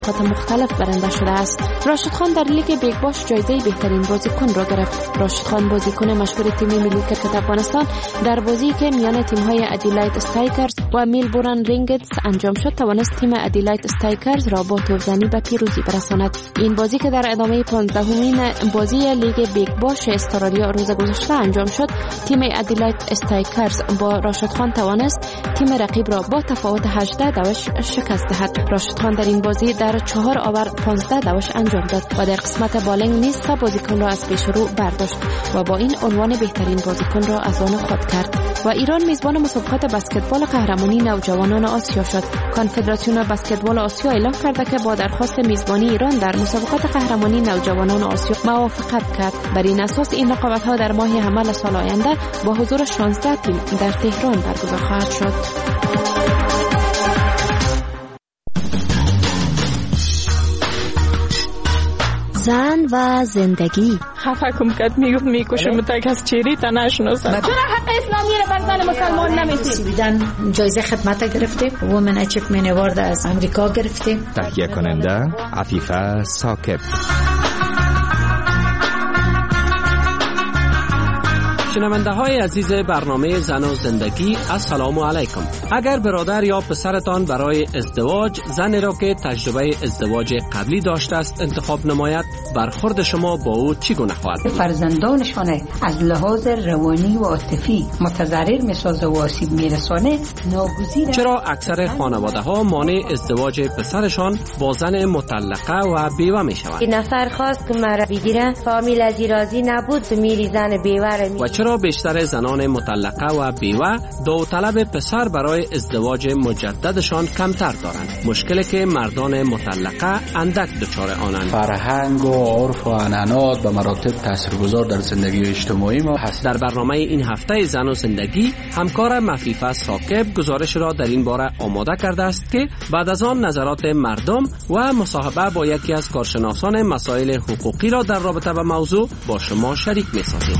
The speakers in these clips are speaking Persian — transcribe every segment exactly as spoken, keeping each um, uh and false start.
خط مختلف برنده شده است. راشد خان در لیگ بیگ باش جایزه بهترین بازیکن را گرفت. راشد خان بازیکن مشهور تیم ملی کرکت افغانستان در بازی که میان تیم‌های ادیلاید استرایکرز و میلبورن رینگتس انجام شد توانست تیم ادیلاید استرایکرز را با توپزنی به پیروزی برساند. این بازی که در ادامه پانزدهمین بازی لیگ بیگ باش استرالیا روز گذشته انجام شد، تیم ادیلاید استرایکرز با راشد خان توانست تیم رقیب را با تفاوت هجده دوش شکست دهد. راشد خان در این بازی در چهار آور پانزده دوش انجام داد و در قسمت بالینگ نیز سه بازیکن را از پیش رو برداشت و با این عنوان بهترین بازیکن را از آن خود کرد. و ایران میزبان مسابقات بسکتبال قهرمانی نوجوانان آسیا شد. کنفدراسیون بسکتبال آسیا اعلام کرده که با درخواست میزبانی ایران در مسابقات قهرمانی نوجوانان آسیا موافقت کرد. بر این اساس این رقابت‌ها در ماه حمل سال آینده با حضور شانزده تیم در تهران برگزار خواهد شد. زن و زندگی. خفه کم کد میگفت میکشم تا کس چیری تا نشناسم. چرا حق اسلامی را بر زن مسلمان نمیدید؟ سویدن جایزه خدمت گرفتیم، وومن اچیومنت اوارد از امریکا گرفتیم. تهیه کننده عفیفه ساکب. شنونده های عزیز برنامه زن و زندگی، السلام علیکم. اگر برادر یا پسرتان برای ازدواج زنی را که تجربه ازدواج قبلی داشته است انتخاب نماید، برخورد شما با او چگونه خواهد بود؟ فرزندانشان از لحاظ روانی و عاطفی متضرر میسازه و آسیب میرسانه، ناگزیر. چرا اکثر خانواده ها مانع ازدواج پسرشان با زن مطلقه و بیوه می شوند؟ این نفر خواست که مرا بگیره، فامیل از راضی نبود تو میری زن بیوه را می. چرا بیشتر زنان مطلقه و بیوه داوطلب پسر برای ازدواج مجددشان کمتر دارند؟ مشکلی که مردان مطلقه اندک دچار آنند. فرهنگ و عرف و عنعنات به مراتب تاثیرگذار در زندگی اجتماعی ما هست. در برنامه این هفته زن و زندگی همکارم عفیفه ساکب گزارش را در این باره آماده کرده است که بعد از آن نظرات مردم و مصاحبه با یکی از کارشناسان مسائل حقوقی را در رابطه با موضوع با شما شریک می‌سازیم.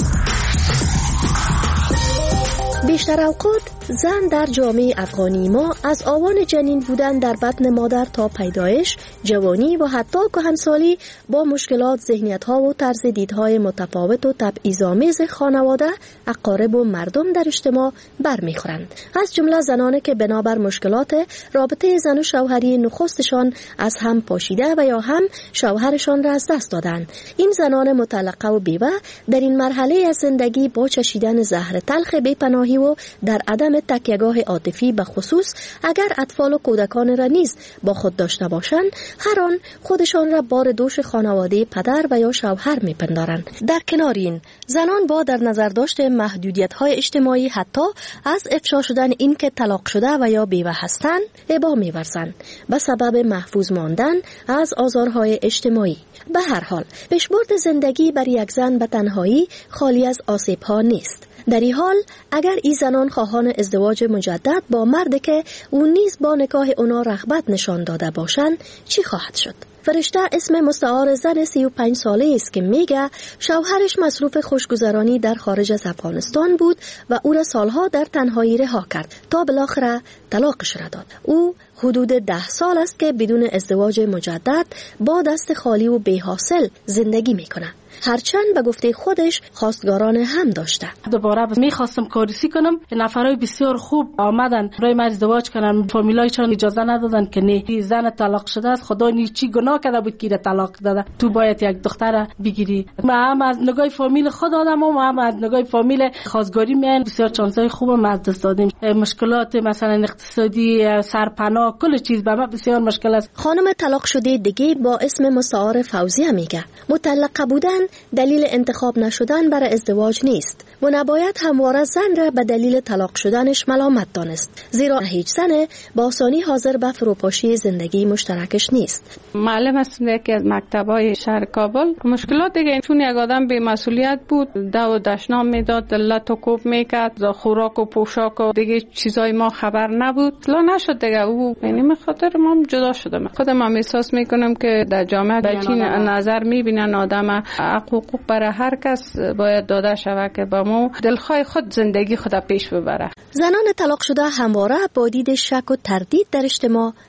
بیشتر اوقات زن در جامعه افغانی ما از آوان جنین بودن در بطن مادر تا پیدایش، جوانی و حتی کهنسالی با مشکلات، ذهنیت‌ها و طرز دیدهای متفاوت و تبعیض‌آمیز خانواده، اقارب و مردم در اجتماع برمیخورند. از جمله زنانی که بنابر مشکلات رابطه زن و شوهری نخستشان از هم پاشیده و یا هم شوهرشان را از دست دادند. این زنان مطلقه و بیوه در این مرحله از زندگی با چشیدن زهر تلخ بی‌پناهی و در عدم تکیهگاه عاطفی به خصوص اگر اطفال و کودکان را نیز با خود داشته باشند، هر آن خودشان را بار دوش خانواده پدر و یا شوهر میپندارند. در کنار این زنان با در نظر داشت محدودیت‌های اجتماعی حتی از افشا شدن این که طلاق شده و یا بیوه هستند ابا می‌ورزند به سبب محفوظ ماندن از آزارهای اجتماعی. به هر حال پیشبرد زندگی بر یک زن به تنهایی خالی از آسیب‌ها نیست. در این حال اگر این زنان خواهان ازدواج مجدد با مردی که او نیز با نکاح اونا رغبت نشان داده باشند چی خواهد شد؟ فرشته اسم مستعار زن سی و پنج ساله است که میگه شوهرش مصروف خوشگذرانی در خارج از افغانستان بود و او را سالها در تنهایی رها کرد تا بالاخره طلاقش را داد. او حدود ده سال است که بدون ازدواج مجدد با دست خالی و بی حاصل زندگی میکنه. هرچند به گفته خودش خواستگاران هم داشته. دوباره میخواستم کاریسی کنم، نفرای بسیار خوب آمدن برای من ازدواج کنن، فامیلایشان اجازه ندادن که نه، زن طلاق شده است، خدا نی چی گناه کرده بود که طلاق داده، تو باید یک دختر بگیری. ما هم از نگاه فامیل خود آدم و هم از نگاه فامیل خواستگاری میان بسیار چانسای خوب ما دست دادیم. مشکلات مثلا اقتصادی، سرپناه، کل چیز به ما بسیار مشکل است. خانم طلاق شده دیگه با اسم مستعار فوزیه میگه مطلقه بودن دلیل انتخاب نشدن برای ازدواج نیست و نباید همواره زن را به دلیل طلاق شدنش ملامت دانست، زیرا هیچ زن با آسانی حاضر به فروپاشی زندگی مشترکش نیست. معلم هستم یکی از مکتبای شهر کابل. مشکلات دیگه چون یک آدم بی مسئولیت بود، دو و دشنام میداد، دلت و کوب میکرد، خوراک و پوشاک و دیگه چیزای ما خبر نبود. لا نشد دیگه. او یعنی به خاطر ما جدا شدم. خودم هم احساس میکنم که در جامعه به چین نظر میبینن آدم حقوق برای هر کس باید داده شود که با ما دلخواه خود زندگی خود پیش ببره. زنان طلاق شده همواره با دید شک و تردید در اجتماع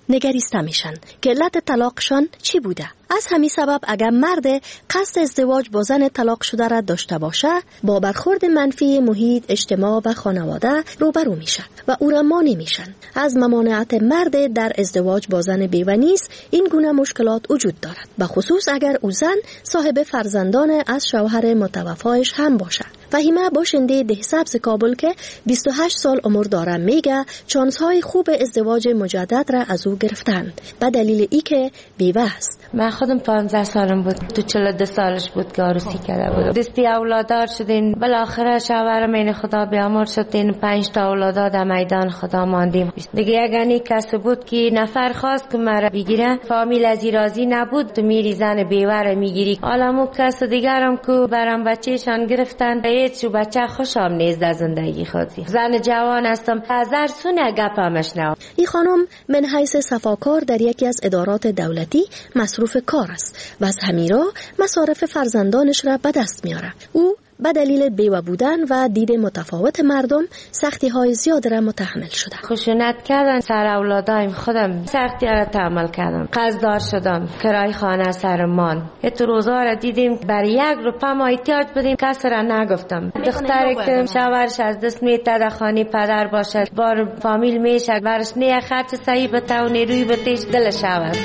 نگریسته میشن که علت طلاقشان چی بوده. از همین سبب اگر مرد قصد ازدواج با زن طلاق شده را داشته باشه، با برخورد منفی محیط، اجتماع و خانواده روبرو میشه و او را مانع میشن. از ممانعت مرد در ازدواج با زن بیوه نیز این گونه مشکلات وجود دارد، به خصوص اگر او زن صاحب فرزندان از شوهر متوفایش هم باشه. فهیمه باشنده ده سبز کابل که بیست و هشت سال عمر دارم میگه چانس‌های خوب ازدواج مجدد را از او گرفتند به دلیل ای که بیوه است. من خودم پانزده سالم بود، تو چهل و دو سالش بود که عروسی کرده بود. دستی اولادار شدین، بالاخره شوهرم این خدا بیامرز شدین، پنج تا اولادار در میدان خدا ماندیم. دیگه یگانی کسی بود که نفر خواست که مرا بگیره، فامیل از راضی نبود، تو میری زن بیوه را میگیری. حالا مو کس دیگرم که برام بچه‌شان گرفتن، هیچ بچه خوشم نیست در زندگی خودی. زن جوان هستم، هزار سونه گپمش نو. این خانم من حیث صفاکار در یکی از ادارات دولتی مصروف کار است و از همین راه مصارف فرزندانش را به دست میاره. او به دلیل بیوه بودن و دید متفاوت مردم سختی های زیاد را متحمل شده. خشونت کردن سر اولادایم، خودم سختی را تحمل کردم. قرضدار شدم، کرای خانه سرمان. اتو روزا را دیدیم بر یک روپا ما احتیاج بدیم، کس را نگفتم. دختری که شوهرش از دست میته در خانه پدر باشد، بار فامیل میشه، برش نه خرچ صحیح بته و نیروی بتیش دلش شود.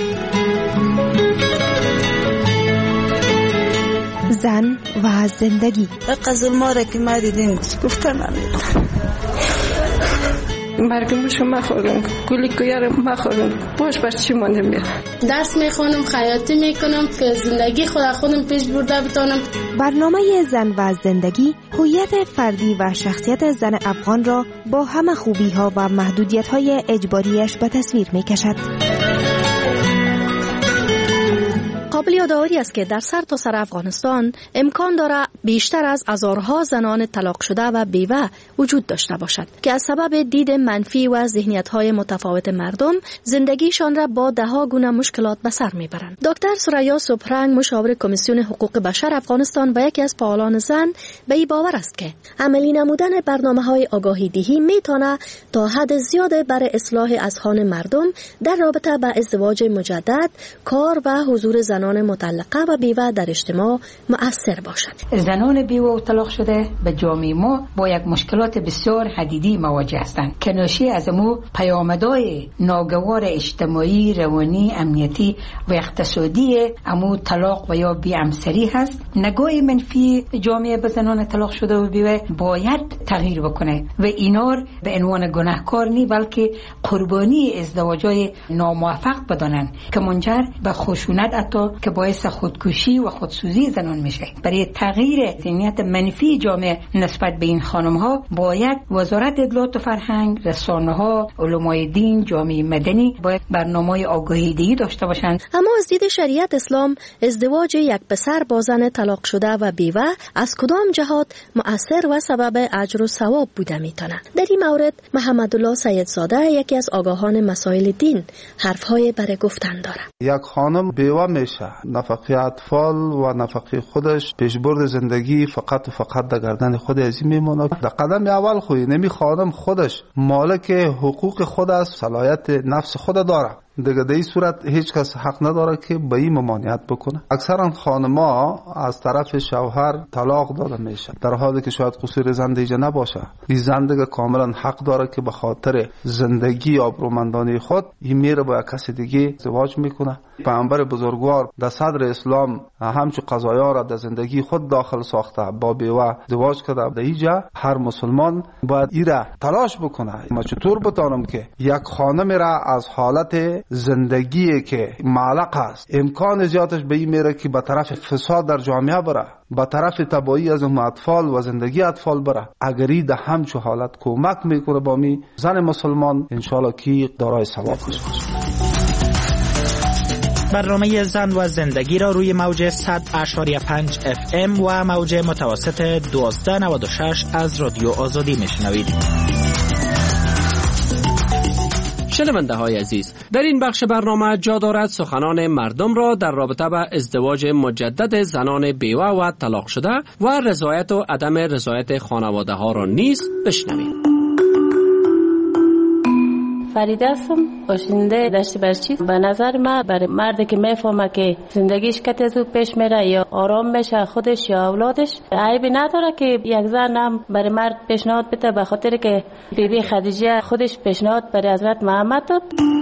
زن و زندگی. قزل ماره که ما دیدیم گفتن مرگمشو مخورم، گولی کویارم مخورم، باش بر چی مانده میرم. درس میخونم، خیاطی میکنم که زندگی خود خودم پیش برده بتونم. برنامه زن و زندگی هویت فردی و شخصیت زن افغان را با همه خوبی ها و محدودیت های اجباریش به تصویر میکشد. قابل یادآوری است که در سر تا سر افغانستان امکان داره بیشتر از هزارها زنان طلاق شده و بیوه وجود داشته باشد که از سبب دید منفی و ذهنیت‌های متفاوت مردم زندگیشان را با ده‌ها گونه مشکلات به سر میبرند. دکتر سریا سپرنگ، مشاور کمیسیون حقوق بشر افغانستان و یکی از فعالان زن، به این باور است که عملی نمودن برنامه‌های آگاهی دهی میتونه تا حد زیاد برای اصلاح اذهان مردم در رابطه با ازدواج مجدد، کار و حضور زنان مطلقه و بیوه در اجتماع مؤثر باشد. زنان بیوه و طلاق شده به جامعه ما با یک مشکلات بسیار حدیدی مواجه هستند که ناشی از امو پیامدهای ناگوار اجتماعی، روانی، امنیتی و اقتصادی امو طلاق و یا بی‌همسری هست. نگاه منفی جامعه به زنان طلاق شده و بیوه باید تغییر بکنه و اینار به عنوان گناهکار نی بلکه قربانی ازدواج‌های ناموفق بدانند که منجر به خشونت حتی که باعث خودکشی و خودسوزی زنان میشه. برای تغییر ذهنیت منفی جامعه نسبت به این خانم ها باید وزارت اطلاعات و فرهنگ، رسانه ها، علمای دین، جامعه مدنی باید برنامه‌های آگاهی دهی داشته باشند. اما از دید شریعت اسلام ازدواج یک پسر با زن طلاق شده و بیوه از کدام جهات مؤثر و سبب اجر و ثواب بوده میتونه؟ در این مورد محمد الله سیدزاده، یکی از آگاهان مسائل دین، حرفهای برای گفتن داره. یک خانم بیوه میشه، نفقه اطفال و نفقه خودش پیشبرد زندگی فقط و فقط در گردن خود ازی میمونه. در قدم اول خوی نمی خانم خودش مالک حقوق خود است، صلاحیت نفس خود داره. دیگه در این صورت هیچ کس حق نداره که به این ممانعت بکنه. اکثرا خانم‌ها از طرف شوهر طلاق داده میشه در حالی که شاید قصور زن دیگه نباشه. این زن دیگه کاملا حق داره که به خاطر زندگی آبرومندانه خود این میره با کسی دیگه ازدواج میکنه. پیامبر بزرگوار در صدر اسلام همچون قضایا را در زندگی خود داخل ساخته، با بیوه ازدواج کرده. در اینجا هر مسلمان باید ایره تلاش بکنه. ما چطور بتانم که یک خانم را از حالت زندگی که معلق است امکان زیادش به این میره که به طرف فساد در جامعه بره، به طرف تباهی از اطفال و زندگی اطفال بره. اگری در همچون حالت کمک میکنه با می زن مسلمان، انشالله کی دارای ثواب باشه. برنامه زن و زندگی را روی موج صد اشاری پنج اف ام و موج متوسط دوازده نود و شش از رادیو آزادی میشنوید. شنونده های عزیز، در این بخش برنامه جا دارد سخنان مردم را در رابطه با ازدواج مجدد زنان بیوه و طلاق شده و رضایت و عدم رضایت خانواده ها را نیز بشنوید. فریده هستم، باشنده دشت برچی. به نظر من برای مردی که میفهمه که زندگیش کت از او پیش میره یا آرام میشه خودش یا اولادش، عیبی نداره که یک زن هم برای مرد پیشنهاد بده، به خاطر که بی بی خدیجه خودش پیشنهاد برای حضرت محمد داد.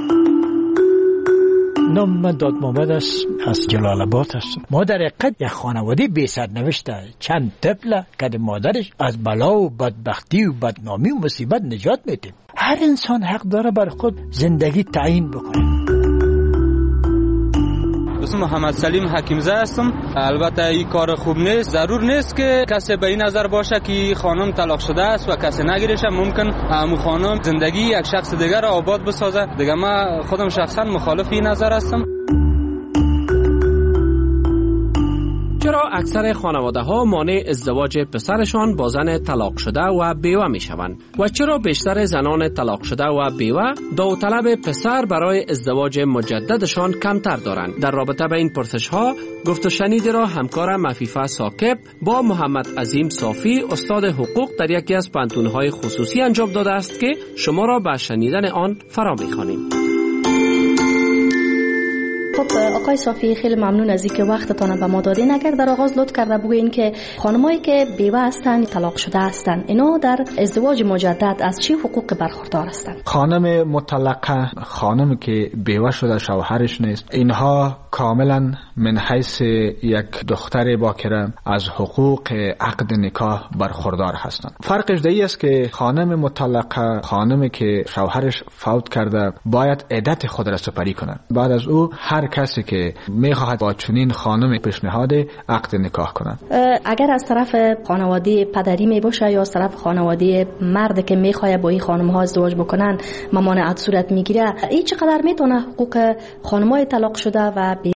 نام من داد محمد است، از جلال آباد هستم. مادر قد یک خانواده بی سرنوشت، چند طفل که مادرش از بلا و بدبختی و بدنامی و مصیبت نجات میده. هر انسان حق داره بر خود زندگی تعیین بکنه. اسم محمد سلیم حکیمزاده هستم. البته این کار خوب نیست. ضرور نیست که کسی به این نظر باشه که خانم طلاق شده است و کسی نگیرشه. ممکن همون خانم زندگی یک شخص دیگر را آباد بسازه. دیگه من خودم شخصا مخالف این نظر هستم. چرا اکثر خانواده ها مانع ازدواج پسرشان با زن طلاق شده و بیوه می شوند و چرا بیشتر زنان طلاق شده و بیوه داوطلب پسر برای ازدواج مجددشان کمتر دارند؟ در رابطه به این پرسش ها گفت و شنیدی را همکار مفیفه ساکب با محمد عظیم صافی استاد حقوق در یکی از پانتون‌های خصوصی انجام داده است که شما را به شنیدن آن فرا می‌خوانیم. خب آقای صافی، خیلی ممنون از اینکه وقتتان به ما دادین. اگر در آغاز لطف کرده بگوین که خانمایی که بیوه هستن، طلاق شده هستن، اینا در ازدواج مجدد از چه حقوق برخوردار هستند؟ خانم مطلقه، خانمی که بیوه شده شوهرش نیست، اینها کاملا من حیث یک دختر باکره از حقوق عقد نکاح برخوردار هستند. فرقش دیگه است که خانم مطلقه، خانمی که شوهرش فوت کرده، باید عدت خود را سپری کنند. بعد از او هر کسی که میخواهد با چنین خانم پیشنهاد عقد نکاح کنند. اگر از طرف خانواده پدری می باشه یا از طرف خانواده مرد که میخواد با این خانم ها ازدواج بکنن ممانعت صورت میگیره، این چقدر میتونه حقوق خانمای طلاق شده و